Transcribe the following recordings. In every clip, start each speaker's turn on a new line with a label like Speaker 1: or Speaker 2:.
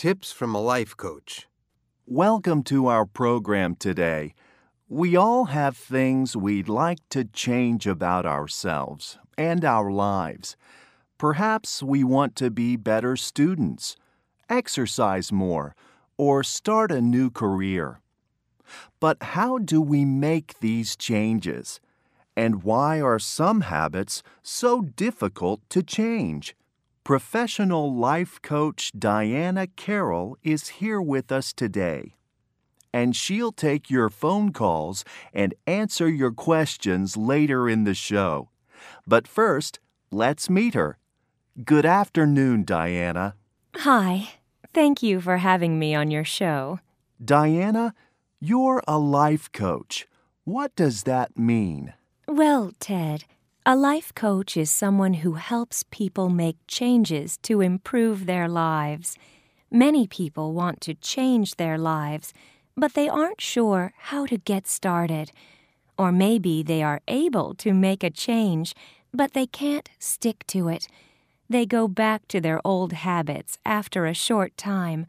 Speaker 1: Tips from a life coach.
Speaker 2: Welcome to our program today. We all have things we'd like to change about ourselves and our lives. Perhaps we want to be better students, exercise more, or start a new career. But how do we make these changes? And why are some habits so difficult to change? Professional life coach Diana Carroll is here with us today, and she'll take your phone calls and answer your questions later in the show. But first, let's meet her. Good afternoon, Diana.
Speaker 3: Hi. Thank you for having me on your show.
Speaker 2: Diana, you're a life coach. What does that mean?
Speaker 3: Well, Ted, a life coach is someone who helps people make changes to improve their lives. Many people want to change their lives, but they aren't sure how to get started. Or maybe they are able to make a change, but they can't stick to it. They go back to their old habits after a short time.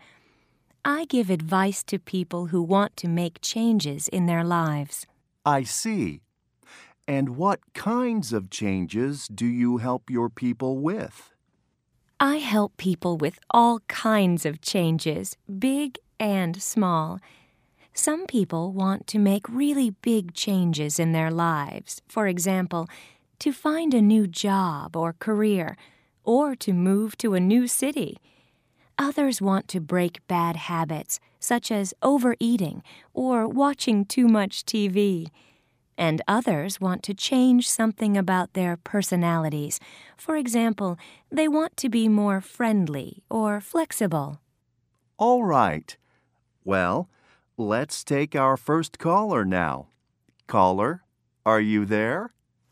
Speaker 3: I give advice to people who want to make changes in their lives.
Speaker 2: I see. And what kinds of changes do you help your people with?
Speaker 3: I help people with all kinds of changes, big and small. Some people want to make really big changes in their lives. For example, to find a new job or career, or to move to a new city. Others want to break bad habits, such as overeating or watching too much TV. And others want to change something about their personalities. For example, they want to be more friendly or flexible.
Speaker 2: All right. Well, let's take our first caller now. Caller, are you there?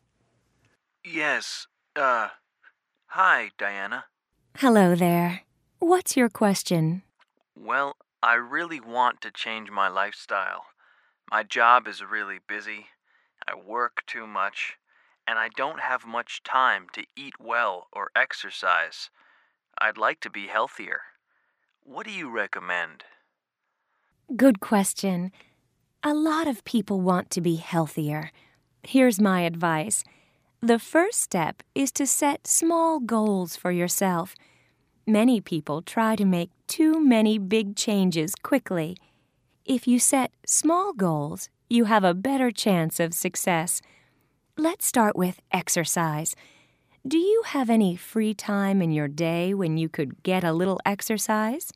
Speaker 4: Yes, hi, Diana.
Speaker 3: Hello there. What's your question?
Speaker 4: Well, I really want to change my lifestyle. My job is really busy. I work too much, and I don't have much time to eat well or exercise. I'd like to be healthier. What do you recommend?
Speaker 3: Good question. A lot of people want to be healthier. Here's my advice. The first step is to set small goals for yourself. Many people try to make too many big changes quickly. If you set small goals, you have a better chance of success. Let's start with exercise. Do you have any free time in your day when you could get a little exercise?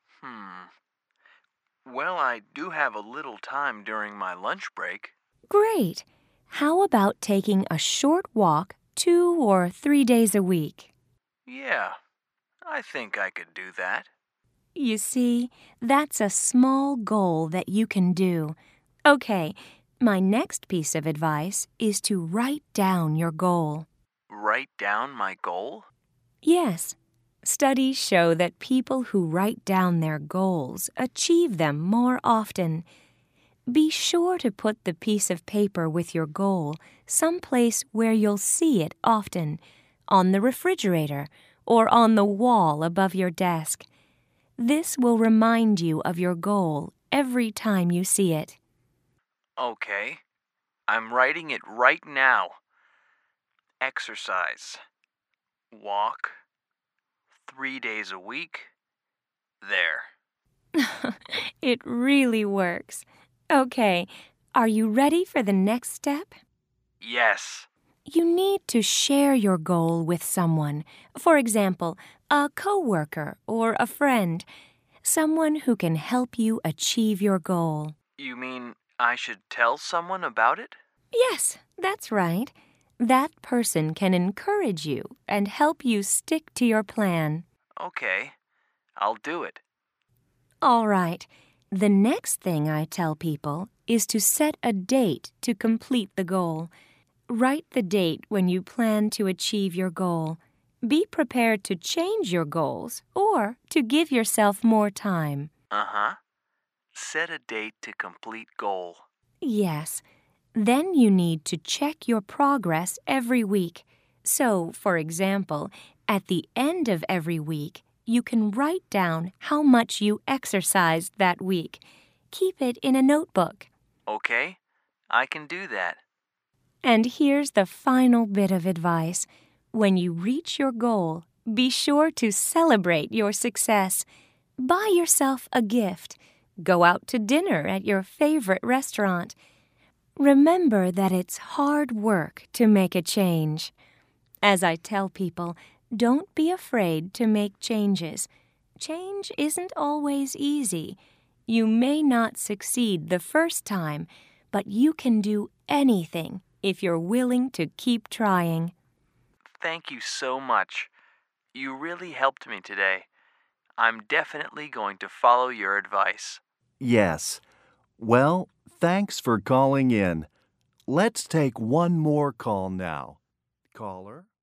Speaker 4: Well, I do have a little time during my lunch break.
Speaker 3: Great. How about taking a short walk 2 or 3 days a week?
Speaker 4: Yeah, I think I could do that.
Speaker 3: You see, that's a small goal that you can do. Okay, my next piece of advice is to write down your goal.
Speaker 4: Write down my goal?
Speaker 3: Yes. Studies show that people who write down their goals achieve them more often. Be sure to put the piece of paper with your goal someplace where you'll see it often, on the refrigerator or on the wall above your desk. This will remind you of your goal every time you see it.
Speaker 4: Okay, I'm writing it right now. Exercise. Walk. 3 days a week. There.
Speaker 3: It really works. Okay, are you ready for the next step?
Speaker 4: Yes.
Speaker 3: You need to share your goal with someone. For example, a coworker or a friend. Someone who can help you achieve your goal.
Speaker 4: You mean I should tell someone about it?
Speaker 3: Yes, that's right. That person can encourage you and help you stick to your plan.
Speaker 4: Okay, I'll do it.
Speaker 3: All right. The next thing I tell people is to set a date to complete the goal. Write the date when you plan to achieve your goal. Be prepared to change your goals or to give yourself more time.
Speaker 4: Uh-huh. Set a date to complete goal.
Speaker 3: Yes. Then you need to check your progress every week. So, for example, at the end of every week, you can write down how much you exercised that week. Keep it in a notebook.
Speaker 4: Okay, I can do that.
Speaker 3: And here's the final bit of advice. When you reach your goal, be sure to celebrate your success. Buy yourself a gift. Go out to dinner at your favorite restaurant. Remember that it's hard work to make a change. As I tell people, don't be afraid to make changes. Change isn't always easy. You may not succeed the first time, but you can do anything if you're willing to keep trying.
Speaker 4: Thank you so much. You really helped me today. I'm definitely going to follow your advice.
Speaker 2: Yes. Well, thanks for calling in. Let's take one more call now. Caller?